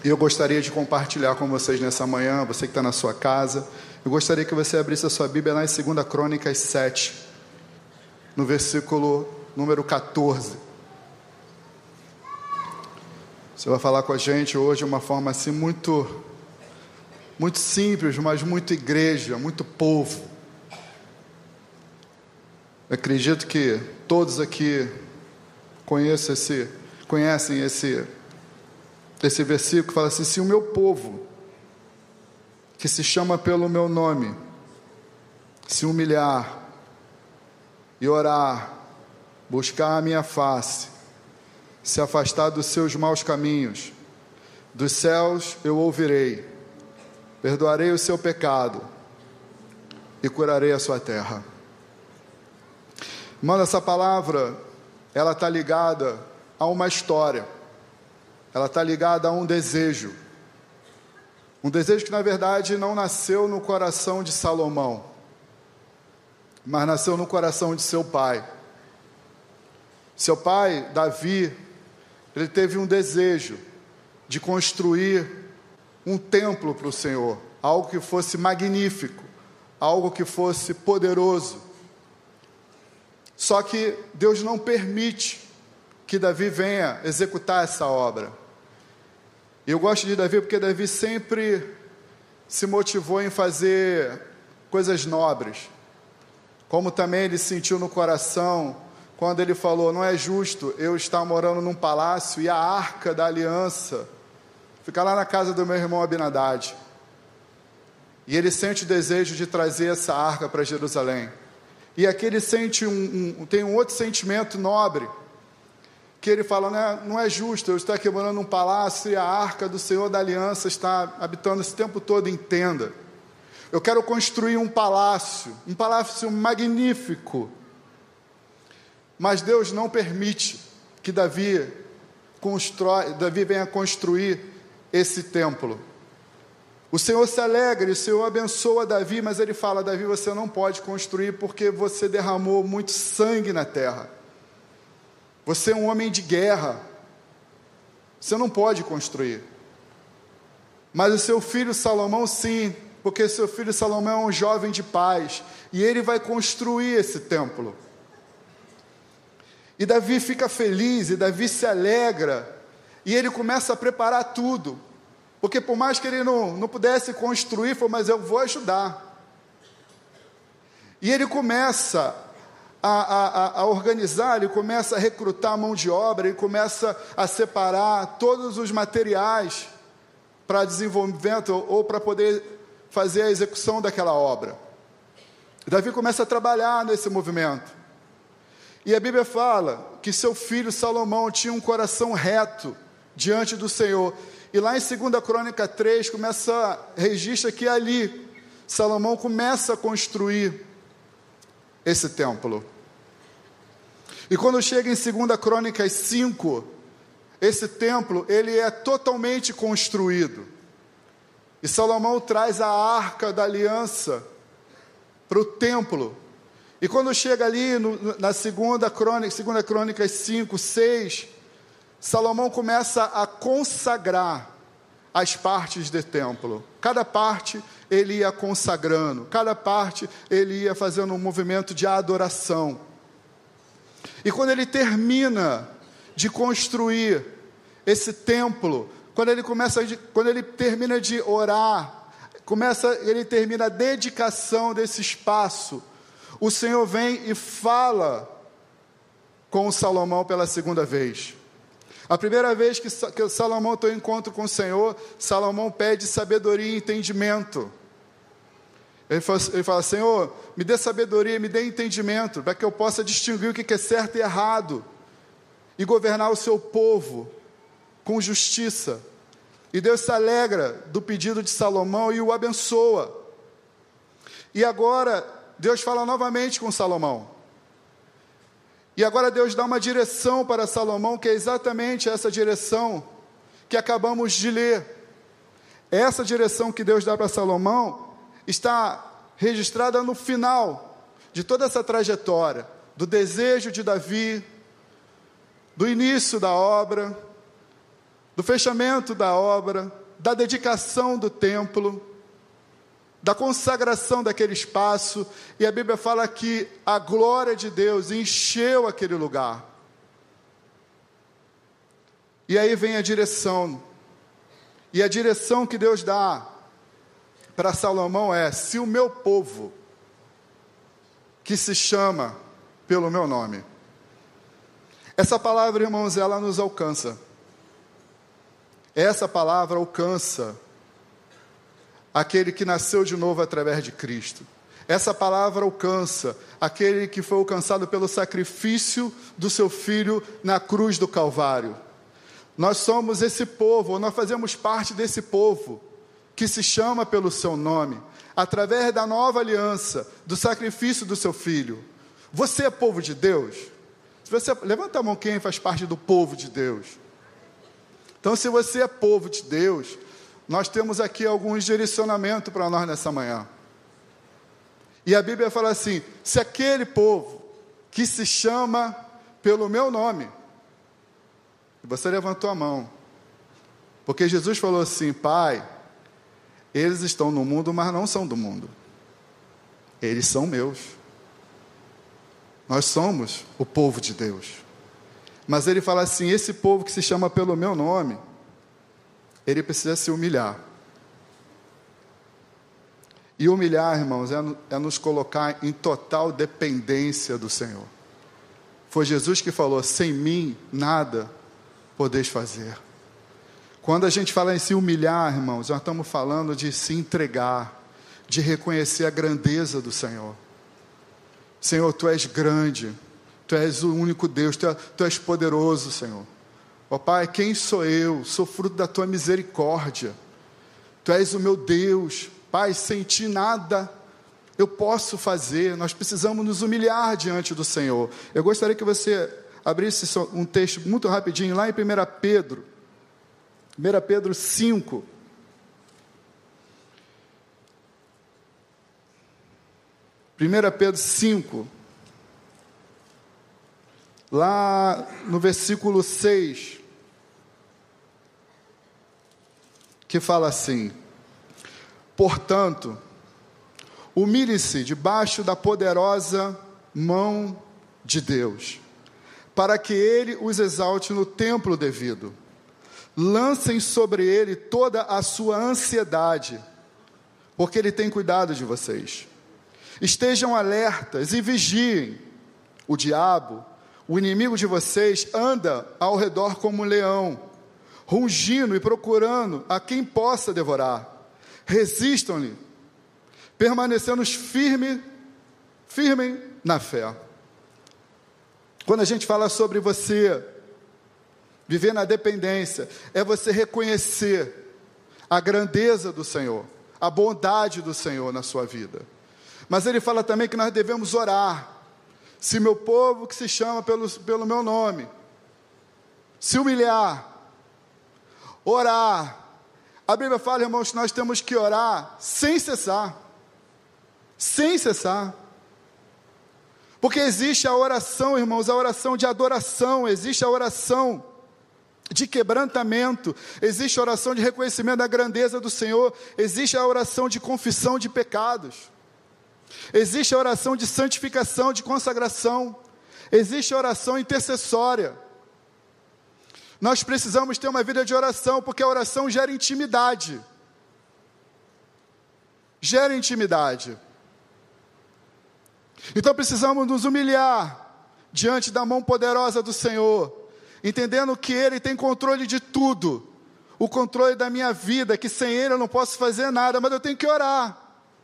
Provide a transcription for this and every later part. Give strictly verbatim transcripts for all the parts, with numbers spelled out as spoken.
E eu gostaria de compartilhar com vocês nessa manhã, você que está na sua casa, eu gostaria que você abrisse a sua Bíblia lá em segunda Crônicas sete, no versículo número quatorze. Você vai falar com a gente hoje de uma forma assim muito, muito simples, mas muito igreja, muito povo. Eu acredito que todos aqui conhecem esse, conhecem esse, esse versículo que fala assim: se o meu povo, que se chama pelo meu nome, se humilhar e orar, buscar a minha face, se afastar dos seus maus caminhos, dos céus eu ouvirei, perdoarei o seu pecado e curarei a sua terra. Irmão, essa palavra, ela está ligada a uma história, ela está ligada a um desejo, um desejo que na verdade não nasceu no coração de Salomão, mas nasceu no coração de seu pai. Seu pai, Davi, ele teve um desejo de construir um templo para o Senhor, algo que fosse magnífico, algo que fosse poderoso. Só que Deus não permite que Davi venha executar essa obra. E eu gosto de Davi porque Davi sempre se motivou em fazer coisas nobres, como também ele sentiu no coração quando ele falou: não é justo eu estar morando num palácio e a arca da aliança ficar lá na casa do meu irmão Abinadad. E ele sente o desejo de trazer essa arca para Jerusalém. E aqui ele sente um, um, tem um outro sentimento nobre, que ele fala: não é, não é justo eu estar aqui morando num palácio e a arca do Senhor da aliança está habitando esse tempo todo em tenda. Eu quero construir um palácio, um palácio magnífico. Mas Deus não permite que Davi, constrói, Davi venha construir esse templo. O Senhor se alegra, o Senhor abençoa Davi, mas ele fala: Davi, você não pode construir porque você derramou muito sangue na terra. Você é um homem de guerra. Você não pode construir. Mas o seu filho Salomão sim, porque seu filho Salomão é um jovem de paz, e ele vai construir esse templo. E Davi fica feliz, e Davi se alegra, e ele começa a preparar tudo, porque por mais que ele não, não pudesse construir, falou: mas eu vou ajudar. E ele começa a, a, a organizar, ele começa a recrutar a mão de obra, ele começa a separar todos os materiais para desenvolvimento ou, ou para poder fazer a execução daquela obra. Davi começa a trabalhar nesse movimento. E a Bíblia fala que seu filho Salomão tinha um coração reto diante do Senhor. E lá em segunda Crônica três, começa, registra que ali, Salomão começa a construir esse templo. E quando chega em segunda Crônicas cinco, esse templo, ele é totalmente construído. E Salomão traz a arca da aliança para o templo. E quando chega ali no, na segunda crônica, segunda Crônicas cinco, seis, Salomão começa a consagrar as partes do templo. Cada parte ele ia consagrando, cada parte ele ia fazendo um movimento de adoração. E quando ele termina de construir esse templo, quando ele começa, de, quando ele termina de orar, começa, ele termina a dedicação desse espaço, o Senhor vem e fala com Salomão pela segunda vez. A primeira vez que, que Salomão tem um encontro com o Senhor, Salomão pede sabedoria e entendimento. Ele fala, ele fala: Senhor, me dê sabedoria, me dê entendimento, para que eu possa distinguir o que é certo e errado, e governar o seu povo com justiça. E Deus se alegra do pedido de Salomão e o abençoa. E agora Deus fala novamente com Salomão. E agora Deus dá uma direção para Salomão, que é exatamente essa direção que acabamos de ler. Essa direção que Deus dá para Salomão está registrada no final de toda essa trajetória, do desejo de Davi, do início da obra, do fechamento da obra, da dedicação do templo, da consagração daquele espaço, e a Bíblia fala que a glória de Deus encheu aquele lugar. E aí vem a direção, e a direção que Deus dá para Salomão é: se o meu povo, que se chama pelo meu nome. Essa palavra, irmãos, ela nos alcança. Essa palavra alcança aquele que nasceu de novo através de Cristo. Essa palavra alcança aquele que foi alcançado pelo sacrifício do seu Filho na cruz do Calvário. Nós somos esse povo, ou nós fazemos parte desse povo, que se chama pelo seu nome, através da nova aliança, do sacrifício do seu Filho. Você é povo de Deus? Se você, levanta a mão quem faz parte do povo de Deus. Então, se você é povo de Deus, nós temos aqui alguns direcionamentos para nós nessa manhã. E a Bíblia fala assim: se aquele povo que se chama pelo meu nome, e você levantou a mão, porque Jesus falou assim: Pai, eles estão no mundo, mas não são do mundo. Eles são meus. Nós somos o povo de Deus. Mas ele fala assim: esse povo que se chama pelo meu nome, ele precisa se humilhar. E humilhar, irmãos, é, é nos colocar em total dependência do Senhor. Foi Jesus que falou: sem mim, nada podeis fazer. Quando a gente fala em se humilhar, irmãos, nós estamos falando de se entregar, de reconhecer a grandeza do Senhor. Senhor, Tu és grande, Tu és o único Deus, Tu, é, tu és poderoso, Senhor. Ó Pai, quem sou eu? Sou fruto da Tua misericórdia. Tu és o meu Deus. Pai, sem Ti nada eu posso fazer. Nós precisamos nos humilhar diante do Senhor. Eu gostaria que você abrisse um texto muito rapidinho, lá em primeira Pedro. primeira Pedro cinco. primeira Pedro cinco. Lá no versículo seis. Que fala assim: portanto, humilhe-se debaixo da poderosa mão de Deus, para que Ele os exalte no tempo devido. Lancem sobre Ele toda a sua ansiedade, porque Ele tem cuidado de vocês. Estejam alertas e vigiem. O diabo, o inimigo de vocês, anda ao redor como um leão, rungindo e procurando a quem possa devorar. Resistam-lhe, permanecendo firme, firmem na fé. Quando a gente fala sobre você viver na dependência, é você reconhecer a grandeza do Senhor, a bondade do Senhor na sua vida. Mas ele fala também que nós devemos orar. Se meu povo, que se chama pelo, pelo meu nome, se humilhar, orar. A Bíblia fala, irmãos, que nós temos que orar sem cessar. Sem cessar. Porque existe a oração, irmãos, a oração de adoração, existe a oração de quebrantamento, existe a oração de reconhecimento da grandeza do Senhor, existe a oração de confissão de pecados, existe a oração de santificação, de consagração, existe a oração intercessória. Nós precisamos ter uma vida de oração, porque a oração gera intimidade. Gera intimidade. Então precisamos nos humilhar diante da mão poderosa do Senhor, entendendo que Ele tem controle de tudo, o controle da minha vida, que sem Ele eu não posso fazer nada, mas eu tenho que orar.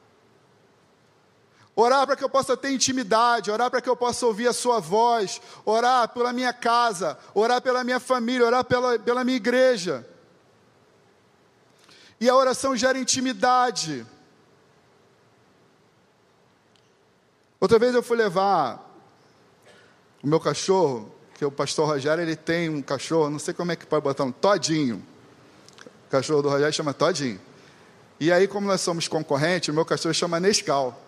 Orar para que eu possa ter intimidade, orar para que eu possa ouvir a sua voz, orar pela minha casa, orar pela minha família, orar pela, pela minha igreja. E a oração gera intimidade. Outra vez eu fui levar o meu cachorro, que o pastor Rogério, ele tem um cachorro, não sei como é que pode botar um Todinho. O cachorro do Rogério chama Todinho. E aí, como nós somos concorrentes, o meu cachorro chama Nescau.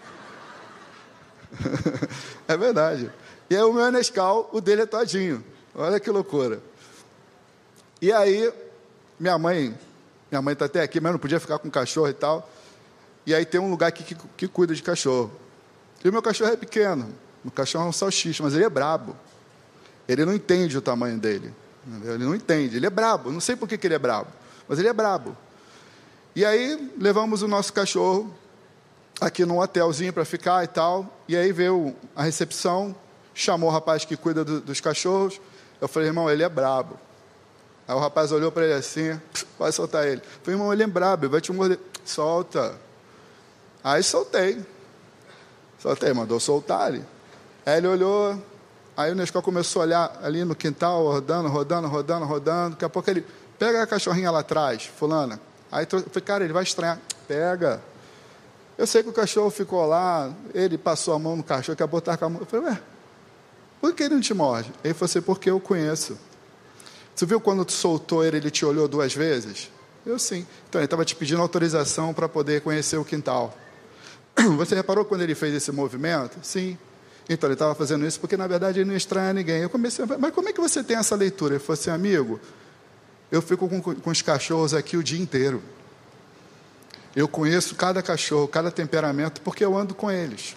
É verdade. E aí o meu é Nescau, o dele é Todinho. Olha que loucura. E aí, minha mãe, minha mãe está até aqui, mas não podia ficar com cachorro e tal. E aí tem um lugar aqui que, que, que cuida de cachorro. E o meu cachorro é pequeno, o cachorro é um salsicha, mas ele é brabo. Ele não entende o tamanho dele. Entendeu? Ele não entende, ele é brabo. Eu não sei por que, que ele é brabo, mas ele é brabo. E aí levamos o nosso cachorro aqui num hotelzinho para ficar e tal. E aí veio a recepção, chamou o rapaz que cuida do, dos cachorros. Eu falei, irmão, ele é brabo. Aí o rapaz olhou para ele assim, vai soltar ele. Eu falei, irmão, ele é brabo, ele vai te morder. Solta. Aí soltei. Soltei, mandou soltar ali. Aí ele olhou, aí o Nescau começou a olhar ali no quintal, rodando, rodando, rodando, rodando. Daqui a pouco ele, pega a cachorrinha lá atrás, fulana. Aí eu falei, cara, ele vai estranhar. Pega. Eu sei que o cachorro ficou lá, ele passou a mão no cachorro, quer botar com a mão. Eu falei, ué, por que ele não te morde? Ele falou assim, porque eu conheço. Você viu quando tu soltou ele, ele te olhou duas vezes? Eu sim. Então ele estava te pedindo autorização para poder conhecer o quintal. Você reparou quando ele fez esse movimento? Sim. Então ele estava fazendo isso porque na verdade ele não estranha ninguém. Eu comecei a falar, mas como é que você tem essa leitura? Ele falou assim, amigo, eu fico com, com os cachorros aqui o dia inteiro. Eu conheço cada cachorro, cada temperamento, porque eu ando com eles.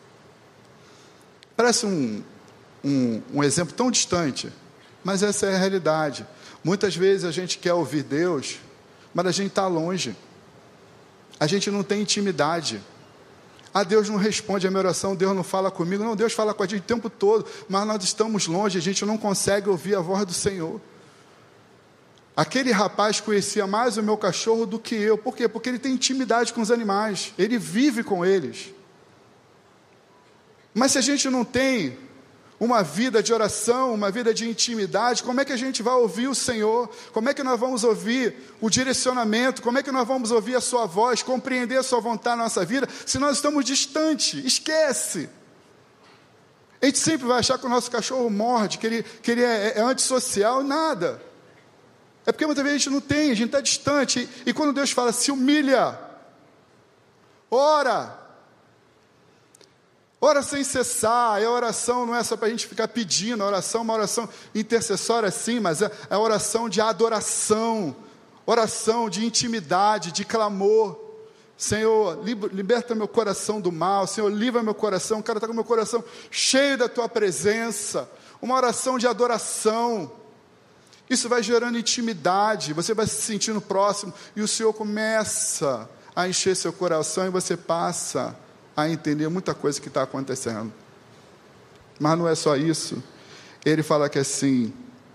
Parece um, um, um exemplo tão distante, mas essa é a realidade. Muitas vezes a gente quer ouvir Deus, mas a gente está longe. A gente não tem intimidade. Ah, Deus não responde a minha oração, Deus não fala comigo. Não, Deus fala com a gente o tempo todo, mas nós estamos longe, a gente não consegue ouvir a voz do Senhor. Aquele rapaz conhecia mais o meu cachorro do que eu. Por quê? Porque ele tem intimidade com os animais. Ele vive com eles. Mas se a gente não tem uma vida de oração, uma vida de intimidade, como é que a gente vai ouvir o Senhor? Como é que nós vamos ouvir o direcionamento? Como é que nós vamos ouvir a sua voz, compreender a sua vontade na nossa vida, se nós estamos distantes? Esquece. A gente sempre vai achar que o nosso cachorro morde, que ele, que ele é, é antissocial, nada. É porque muitas vezes a gente não tem, a gente está distante. E quando Deus fala, se humilha, ora, ora sem cessar. E a oração não é só para a gente ficar pedindo, a oração é uma oração intercessória sim, mas é a oração de adoração, oração de intimidade, de clamor. Senhor, liberta meu coração do mal, Senhor, livra meu coração, quero estar com meu coração cheio da Tua presença. Uma oração de adoração. Isso vai gerando intimidade, você vai se sentindo próximo, e o Senhor começa a encher seu coração, e você passa a entender muita coisa que está acontecendo. Mas não é só isso. Ele fala que assim,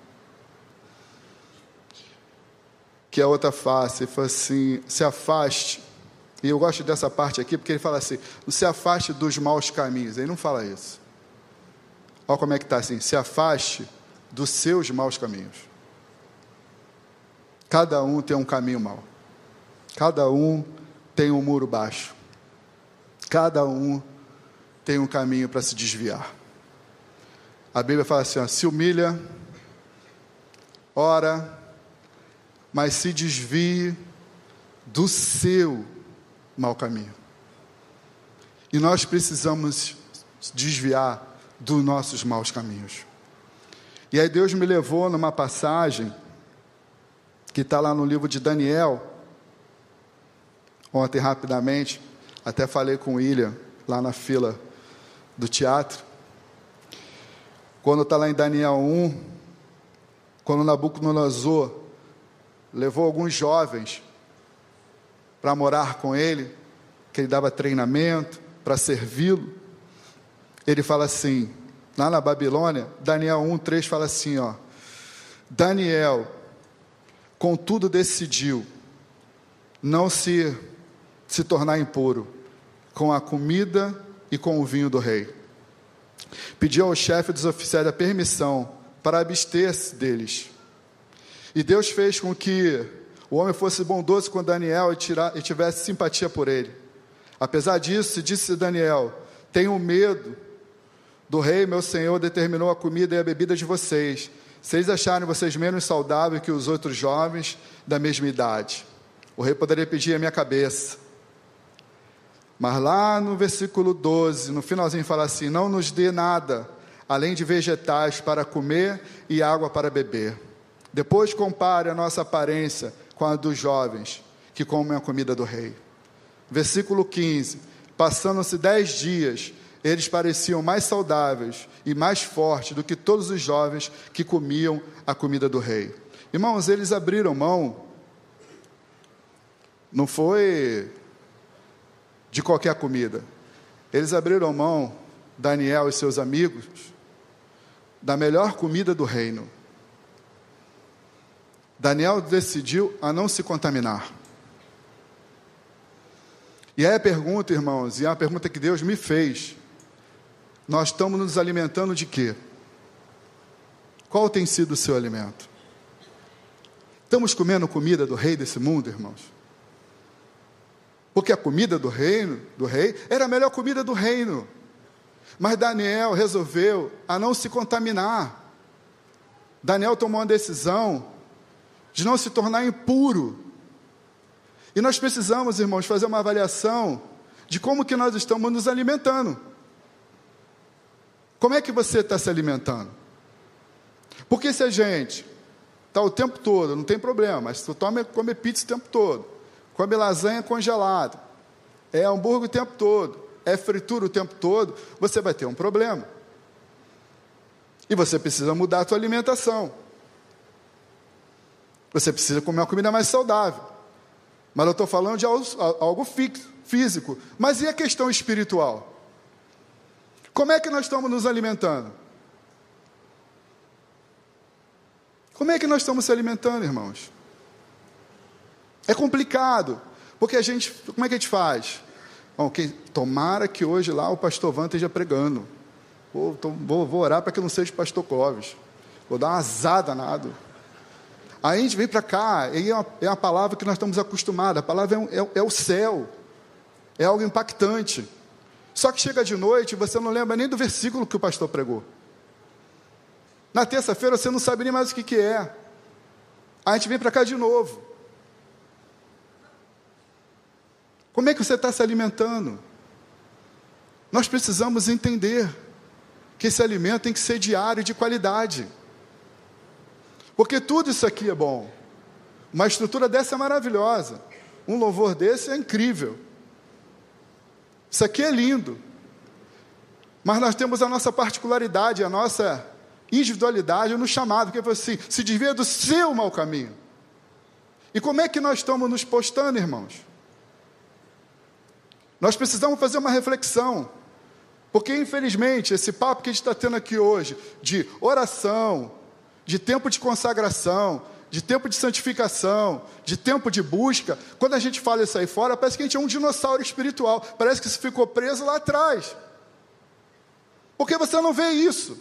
que a outra face, ele fala assim, se afaste, e eu gosto dessa parte aqui, porque ele fala assim, não se afaste dos maus caminhos. Ele não fala isso. Olha como é que está assim, se afaste dos seus maus caminhos. Cada um tem um caminho mau. Cada um tem um muro baixo. Cada um tem um caminho para se desviar. A Bíblia fala assim, ó, se humilha, ora, mas se desvie do seu mau caminho. E nós precisamos desviar dos nossos maus caminhos. E aí Deus me levou numa passagem que está lá no livro de Daniel. Ontem, rapidamente, até falei com o William, lá na fila do teatro. Quando está lá em Daniel um, quando Nabucodonosor levou alguns jovens para morar com ele, que ele dava treinamento para servi-lo, ele fala assim, lá na Babilônia, Daniel um, três fala assim, ó, Daniel, contudo decidiu não se, se tornar impuro com a comida e com o vinho do rei. Pediu ao chefe dos oficiais a permissão para abster-se deles. E Deus fez com que o homem fosse bondoso com Daniel e, tirar, e tivesse simpatia por ele. Apesar disso, disse Daniel, tenho medo do rei, meu senhor, determinou a comida e a bebida de vocês, se eles acharem vocês menos saudáveis que os outros jovens da mesma idade. O rei poderia pedir a minha cabeça. Mas lá no versículo doze, no finalzinho fala assim, não nos dê nada, além de vegetais para comer e água para beber. Depois compare a nossa aparência com a dos jovens, que comem a comida do rei. Versículo quinze. Passando-se dez dias, eles pareciam mais saudáveis e mais fortes do que todos os jovens que comiam a comida do rei. Irmãos, eles abriram mão, não foi de qualquer comida. Eles abriram mão, Daniel e seus amigos, da melhor comida do reino. Daniel decidiu a não se contaminar. E aí a pergunta, irmãos, e é uma pergunta que Deus me fez: nós estamos nos alimentando de quê? Qual tem sido o seu alimento? Estamos comendo comida do rei desse mundo, irmãos? Porque a comida do reino, do rei, era a melhor comida do reino. Mas Daniel resolveu a não se contaminar. Daniel tomou uma decisão de não se tornar impuro. E nós precisamos, irmãos, fazer uma avaliação de como que nós estamos nos alimentando. Como é que você está se alimentando? Porque se a gente está o tempo todo, não tem problema, mas se tu toma, come pizza o tempo todo, come lasanha congelada, é hambúrguer o tempo todo, é fritura o tempo todo, você vai ter um problema. E você precisa mudar a sua alimentação. Você precisa comer uma comida mais saudável. Mas eu estou falando de algo, algo fixo, físico. Mas e a questão espiritual? Como é que nós estamos nos alimentando? Como é que nós estamos se alimentando, irmãos? É complicado, porque a gente, como é que a gente faz? Bom, que, tomara que hoje lá o pastor Van esteja pregando. Vou, tô, vou, vou orar para que não seja o pastor Clóvis. Vou dar uma azada danado. Aí a gente vem para cá, e é uma, é uma palavra que nós estamos acostumados, a palavra é, é, é o céu, é algo impactante. Só que chega de noite e você não lembra nem do versículo que o pastor pregou. Na terça-feira você não sabe nem mais o que, que é. Aí a gente vem para cá de novo. Como é que você está se alimentando? Nós precisamos entender que esse alimento tem que ser diário e de qualidade. Porque tudo isso aqui é bom. Uma estrutura dessa é maravilhosa. Um louvor desse é incrível. Isso aqui é lindo. Mas nós temos a nossa particularidade, a nossa individualidade no chamado, que é assim, se desvia do seu mau caminho. E como é que nós estamos nos postando, irmãos? Nós precisamos fazer uma reflexão. Porque, infelizmente, esse papo que a gente está tendo aqui hoje, de oração, de tempo de consagração, de tempo de santificação, de tempo de busca, quando a gente fala isso aí fora, parece que a gente é um dinossauro espiritual, parece que isso ficou preso lá atrás, porque você não vê isso.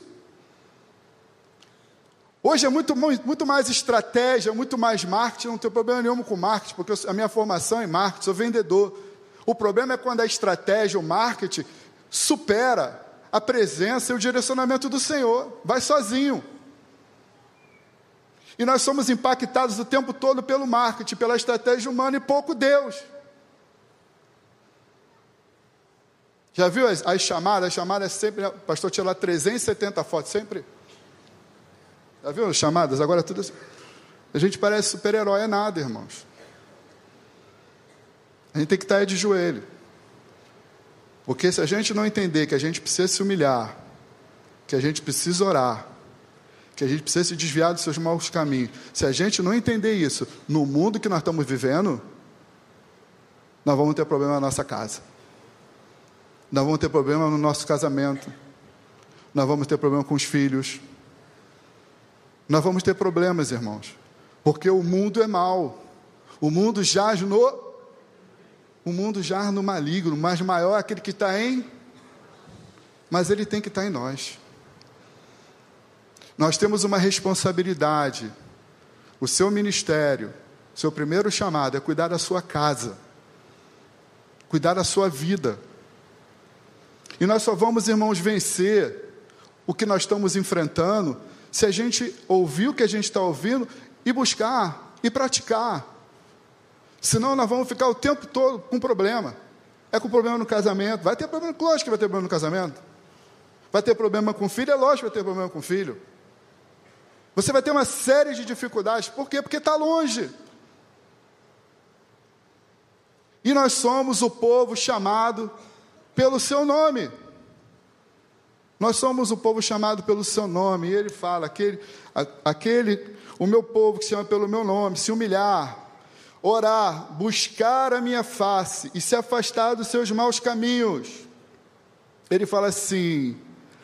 Hoje é muito, muito mais estratégia, muito mais marketing, não tenho problema nenhum com marketing, porque a minha formação é em marketing, sou vendedor. O problema é quando a estratégia, o marketing, supera a presença e o direcionamento do Senhor, vai sozinho. E nós somos impactados o tempo todo pelo marketing, pela estratégia humana e pouco Deus. Já viu as, as chamadas? As chamadas sempre, o pastor tinha lá trezentas e setenta fotos, sempre. Já viu as chamadas? Agora tudo assim. A gente parece super-herói, é nada, irmãos. A gente tem que estar de joelho. Porque se a gente não entender que a gente precisa se humilhar, que a gente precisa orar, que a gente precisa se desviar dos seus maus caminhos, se a gente não entender isso no mundo que nós estamos vivendo, nós vamos ter problema na nossa casa, nós vamos ter problema no nosso casamento, nós vamos ter problema com os filhos, nós vamos ter problemas, irmãos, porque o mundo é mau, o mundo jaz no o mundo jaz no maligno, mas maior é aquele que está em mas ele tem que estar em nós. Nós temos uma responsabilidade. O seu ministério, seu primeiro chamado é cuidar da sua casa, cuidar da sua vida. E nós só vamos, irmãos, vencer o que nós estamos enfrentando se a gente ouvir o que a gente está ouvindo e buscar e praticar. Senão nós vamos ficar o tempo todo com problema. É com problema no casamento. Vai ter problema, lógico que vai ter problema no casamento. Vai ter problema com o filho, é lógico que vai ter problema com o filho. Você vai ter uma série de dificuldades. Por quê? Porque está longe. E nós somos o povo chamado pelo seu nome. Nós somos o povo chamado pelo seu nome. E ele fala, aquele, aquele, o meu povo que se chama pelo meu nome, se humilhar, orar, buscar a minha face e se afastar dos seus maus caminhos. Ele fala assim,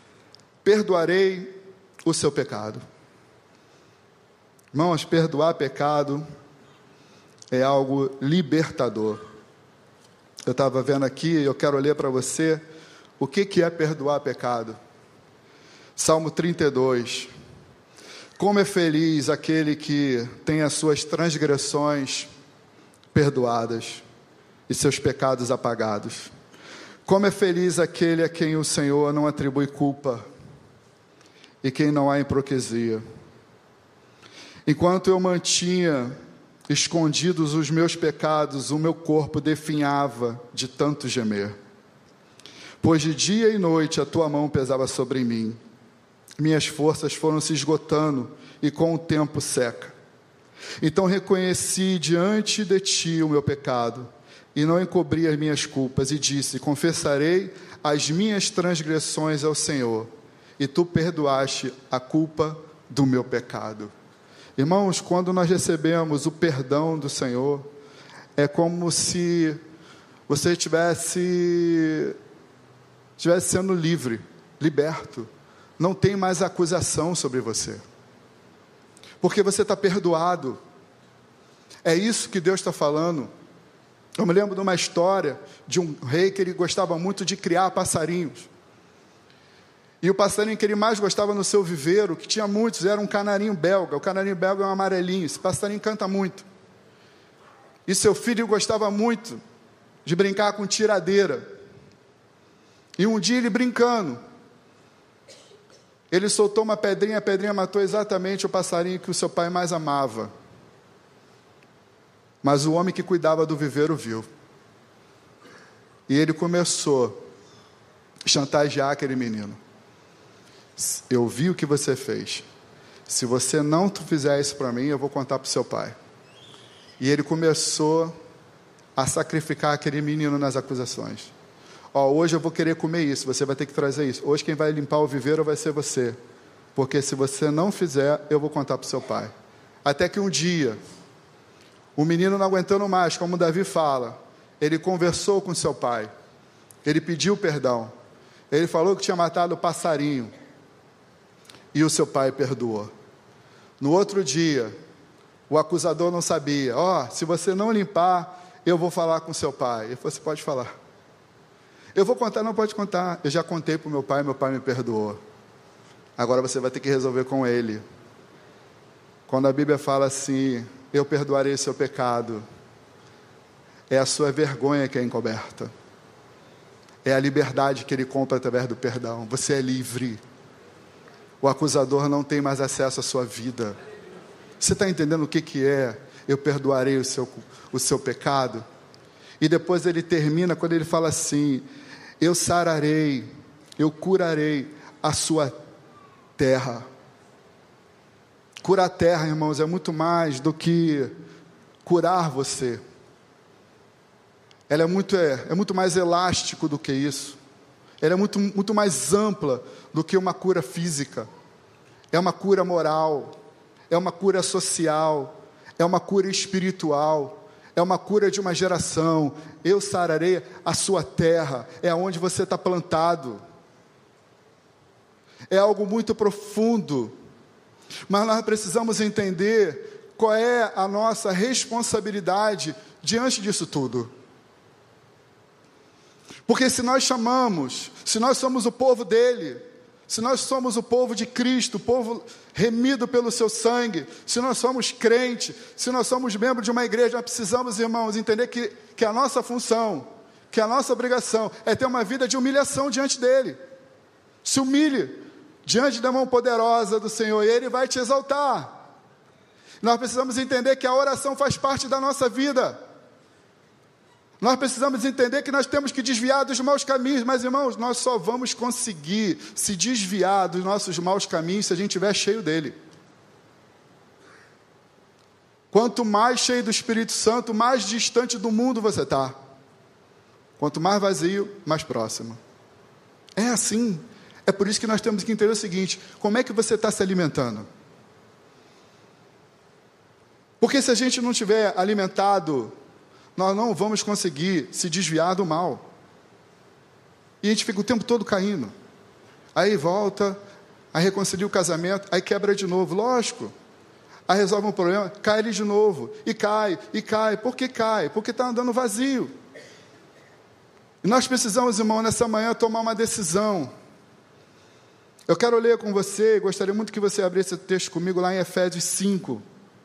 perdoarei o seu pecado. Irmãos, perdoar pecado é algo libertador. Eu estava vendo aqui, eu quero ler para você o que, que é perdoar pecado. Salmo trinta e dois. Como é feliz aquele que tem as suas transgressões perdoadas e seus pecados apagados. Como é feliz aquele a quem o Senhor não atribui culpa e quem não há hipocrisia. Enquanto eu mantinha escondidos os meus pecados, o meu corpo definhava de tanto gemer. Pois de dia e noite a tua mão pesava sobre mim. Minhas forças foram se esgotando e com o tempo seca. Então reconheci diante de ti o meu pecado e não encobri as minhas culpas e disse, confessarei as minhas transgressões ao Senhor e tu perdoaste a culpa do meu pecado. Irmãos, quando nós recebemos o perdão do Senhor, é como se você estivesse, estivesse sendo livre, liberto. Não tem mais acusação sobre você. Porque você está perdoado. É isso que Deus está falando. Eu me lembro de uma história de um rei que ele gostava muito de criar passarinhos. E o passarinho que ele mais gostava no seu viveiro, que tinha muitos, era um canarinho belga. O canarinho belga é um amarelinho, esse passarinho canta muito. E seu filho gostava muito de brincar com tiradeira. E um dia ele brincando, ele soltou uma pedrinha, a pedrinha matou exatamente o passarinho que o seu pai mais amava. Mas o homem que cuidava do viveiro viu. E ele começou a chantagear aquele menino. Eu vi o que você fez. Se você não fizer isso para mim, eu vou contar para o seu pai. E ele começou a sacrificar aquele menino nas acusações. Ó, hoje eu vou querer comer isso, você vai ter que trazer isso. Hoje quem vai limpar o viveiro vai ser você. Porque se você não fizer, eu vou contar para o seu pai. Até que um dia, o menino não aguentando mais, como Davi fala, ele conversou com seu pai. Ele pediu perdão. Ele falou que tinha matado o passarinho. E o seu pai perdoou. No outro dia, o acusador não sabia. Ó, oh, se você não limpar, eu vou falar com seu pai. Ele falou, você pode falar. Eu vou contar, não pode contar. Eu já contei para o meu pai, meu pai me perdoou. Agora você vai ter que resolver com ele. Quando a Bíblia fala assim, eu perdoarei seu pecado, é a sua vergonha que é encoberta. É a liberdade que ele compra através do perdão. Você é livre. O acusador não tem mais acesso à sua vida. Você está entendendo o que, que é? Eu perdoarei o seu, o seu pecado. E depois ele termina quando ele fala assim, eu sararei, eu curarei a sua terra. Curar a terra, irmãos, é muito mais do que curar você. Ela é muito, é, é muito mais elástico do que isso. Ela é muito, muito mais ampla do que uma cura física. É uma cura moral, é uma cura social, é uma cura espiritual, é uma cura de uma geração. Eu sararei a sua terra, é onde você está plantado. É algo muito profundo, mas nós precisamos entender qual é a nossa responsabilidade diante disso tudo. Porque se nós chamamos, se nós somos o povo dele, se nós somos o povo de Cristo, o povo remido pelo seu sangue, se nós somos crentes, se nós somos membros de uma igreja, nós precisamos, irmãos, entender que, que a nossa função, que a nossa obrigação é ter uma vida de humilhação diante dele. Se humilhe diante da mão poderosa do Senhor e ele vai te exaltar. Nós precisamos entender que a oração faz parte da nossa vida. Nós precisamos entender que nós temos que desviar dos maus caminhos, mas irmãos, nós só vamos conseguir se desviar dos nossos maus caminhos se a gente estiver cheio dele. Quanto mais cheio do Espírito Santo, mais distante do mundo você está. Quanto mais vazio, mais próximo. É assim. É por isso que nós temos que entender o seguinte: como é que você está se alimentando? Porque se a gente não tiver alimentado, nós não vamos conseguir se desviar do mal. E a gente fica o tempo todo caindo. Aí volta, aí reconcilia o casamento, aí quebra de novo. Lógico. Aí resolve um problema, cai ele de novo. E cai, e cai. Por que cai? Porque está andando vazio. E nós precisamos, irmão, nessa manhã tomar uma decisão. Eu quero ler com você, gostaria muito que você abrisse esse texto comigo lá em Efésios cinco.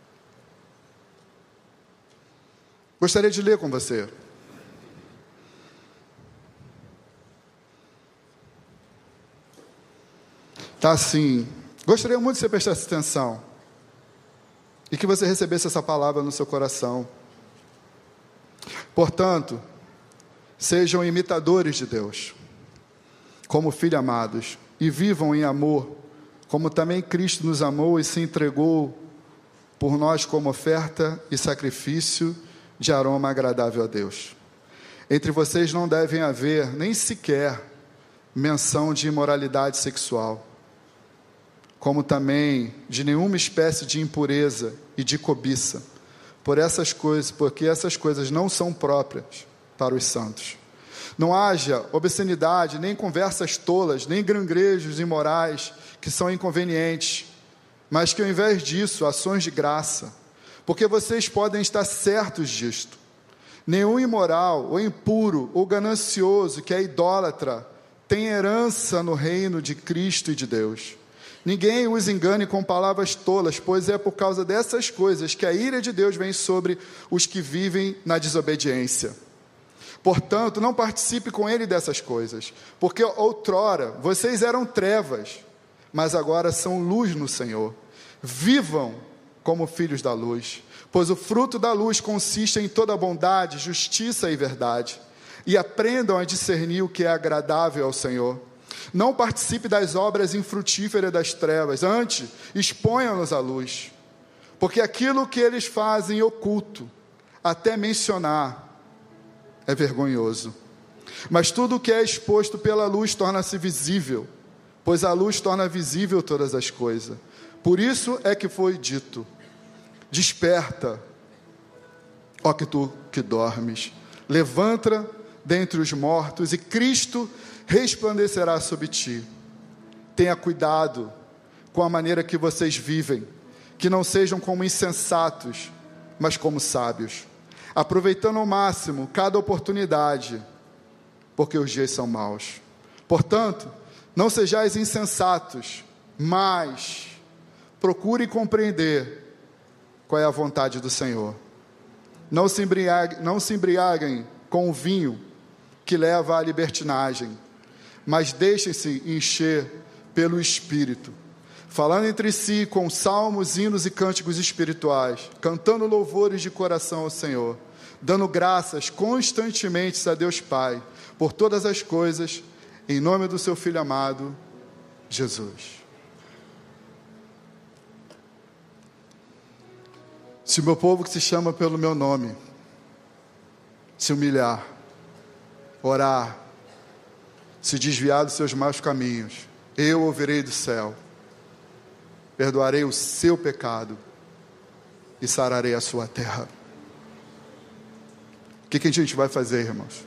Gostaria de ler com você. Está assim. Gostaria muito que você prestasse atenção. E que você recebesse essa palavra no seu coração. Portanto, sejam imitadores de Deus, como filhos amados, e vivam em amor, como também Cristo nos amou e se entregou por nós como oferta e sacrifício de aroma agradável a Deus. Entre vocês não devem haver nem sequer menção de imoralidade sexual, como também de nenhuma espécie de impureza e de cobiça, por essas coisas, porque essas coisas não são próprias para os santos. Não haja obscenidade, nem conversas tolas, nem grangrejos imorais, que são inconvenientes, mas que ao invés disso, ações de graça, porque vocês podem estar certos disto. Nenhum imoral, ou impuro, ou ganancioso, que é idólatra, tem herança no reino de Cristo e de Deus. Ninguém os engane com palavras tolas, pois é por causa dessas coisas que a ira de Deus vem sobre os que vivem na desobediência. Portanto, não participe com ele dessas coisas, porque outrora vocês eram trevas, mas agora são luz no Senhor. Vivam como filhos da luz, pois o fruto da luz consiste em toda bondade, justiça e verdade. E aprendam a discernir o que é agradável ao Senhor. Não participe das obras infrutíferas das trevas, antes exponham-nos à luz, porque aquilo que eles fazem oculto, até mencionar, é vergonhoso. Mas tudo o que é exposto pela luz torna-se visível, pois a luz torna visível todas as coisas. Por isso é que foi dito: desperta, ó que tu que dormes, levanta dentre os mortos, e Cristo resplandecerá sobre ti. Tenha cuidado com a maneira que vocês vivem, que não sejam como insensatos, mas como sábios, aproveitando ao máximo cada oportunidade, porque os dias são maus. Portanto, não sejais insensatos, mas procure compreender qual é a vontade do Senhor. Não se embriaguem, não se embriaguem com o vinho que leva à libertinagem, mas deixem-se encher pelo Espírito, falando entre si com salmos, hinos e cânticos espirituais, cantando louvores de coração ao Senhor, dando graças constantemente a Deus Pai, por todas as coisas, em nome do seu Filho amado, Jesus. Se o meu povo que se chama pelo meu nome, se humilhar, orar, se desviar dos seus maus caminhos, eu ouvirei do céu, perdoarei o seu pecado e sararei a sua terra. O que, que a gente vai fazer, irmãos?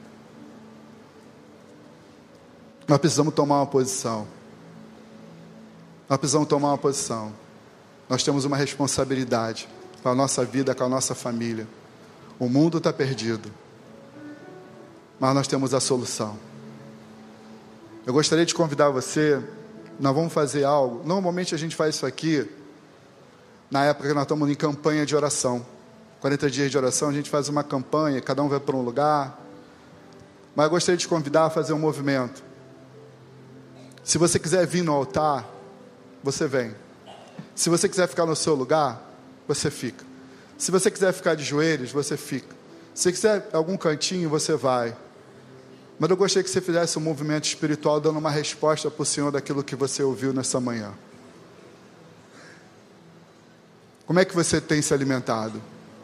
Nós precisamos tomar uma posição. Nós precisamos tomar uma posição. Nós temos uma responsabilidade com a nossa vida, com a nossa família. O mundo está perdido, mas nós temos a solução. Eu gostaria de convidar você, nós vamos fazer algo, normalmente a gente faz isso aqui, na época que nós estamos em campanha de oração, quarenta dias de oração, a gente faz uma campanha, cada um vai para um lugar, mas eu gostaria de te convidar a fazer um movimento. Se você quiser vir no altar, você vem. Se você quiser ficar no seu lugar, você fica. Se você quiser ficar de joelhos, você fica. Se você quiser algum cantinho, você vai. Mas eu gostaria que você fizesse um movimento espiritual, dando uma resposta para o Senhor daquilo que você ouviu nessa manhã. Como é que você tem se alimentado?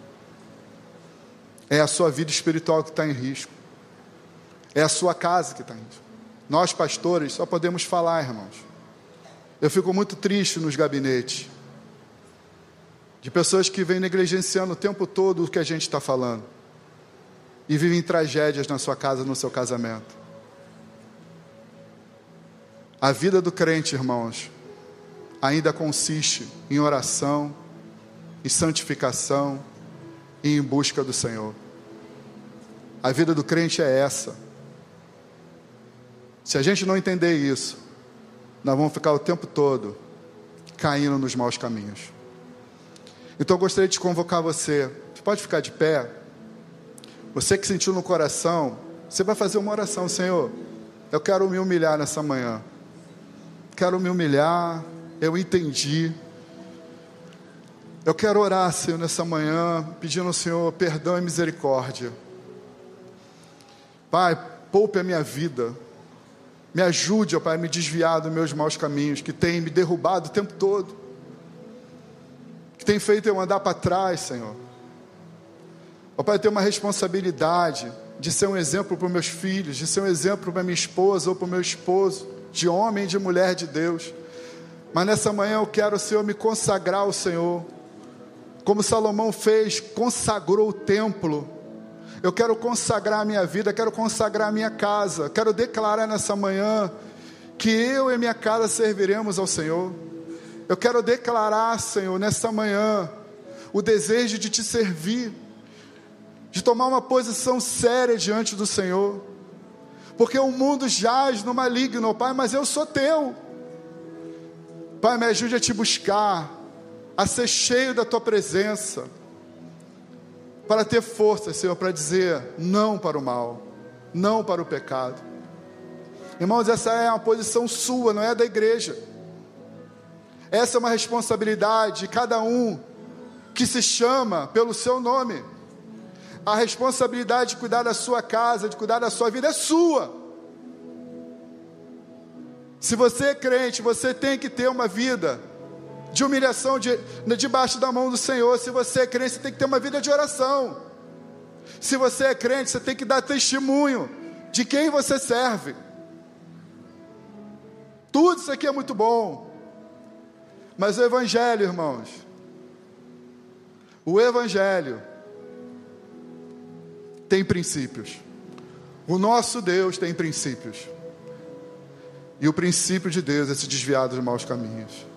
É a sua vida espiritual que está em risco. É a sua casa que está em risco. Nós, pastores, só podemos falar, irmãos. Eu fico muito triste nos gabinetes, de pessoas que vêm negligenciando o tempo todo o que a gente está falando, e vivem tragédias na sua casa, no seu casamento. A vida do crente, irmãos, ainda consiste em oração, em santificação e em busca do Senhor. A vida do crente é essa. Se a gente não entender isso, nós vamos ficar o tempo todo caindo nos maus caminhos. Então eu gostaria de convocar você. Você pode ficar de pé? Você que sentiu no coração, você vai fazer uma oração. Senhor, eu quero me humilhar nessa manhã. Quero me humilhar, eu entendi. Eu quero orar, Senhor, nessa manhã, pedindo ao Senhor perdão e misericórdia. Pai, poupe a minha vida. Me ajude, ó Pai, a me desviar dos meus maus caminhos, que tem me derrubado o tempo todo, que tem feito eu andar para trás, Senhor. Ó Pai, eu tenho uma responsabilidade de ser um exemplo para os meus filhos, de ser um exemplo para minha esposa ou para o meu esposo, de homem e de mulher de Deus. Mas nessa manhã eu quero, Senhor, me consagrar ao Senhor, como Salomão fez, consagrou o templo. Eu quero consagrar a minha vida, quero consagrar a minha casa, quero declarar nessa manhã que eu e minha casa serviremos ao Senhor. Eu quero declarar, Senhor, nessa manhã, o desejo de te servir, de tomar uma posição séria diante do Senhor, porque o mundo jaz no maligno, Pai, mas eu sou teu. Pai, me ajude a te buscar, a ser cheio da tua presença, para ter força, Senhor, para dizer não para o mal, não para o pecado. Irmãos, essa é uma posição sua, não é da igreja. Essa é uma responsabilidade de cada um que se chama pelo seu nome. A responsabilidade de cuidar da sua casa, de cuidar da sua vida é sua. Se você é crente, você tem que ter uma vida de humilhação de, debaixo da mão do Senhor. Se você é crente, você tem que ter uma vida de oração. Se você é crente, você tem que dar testemunho de quem você serve. Tudo isso aqui é muito bom, mas o Evangelho, irmãos, o Evangelho tem princípios. O nosso Deus tem princípios, e o princípio de Deus é se desviar dos maus caminhos.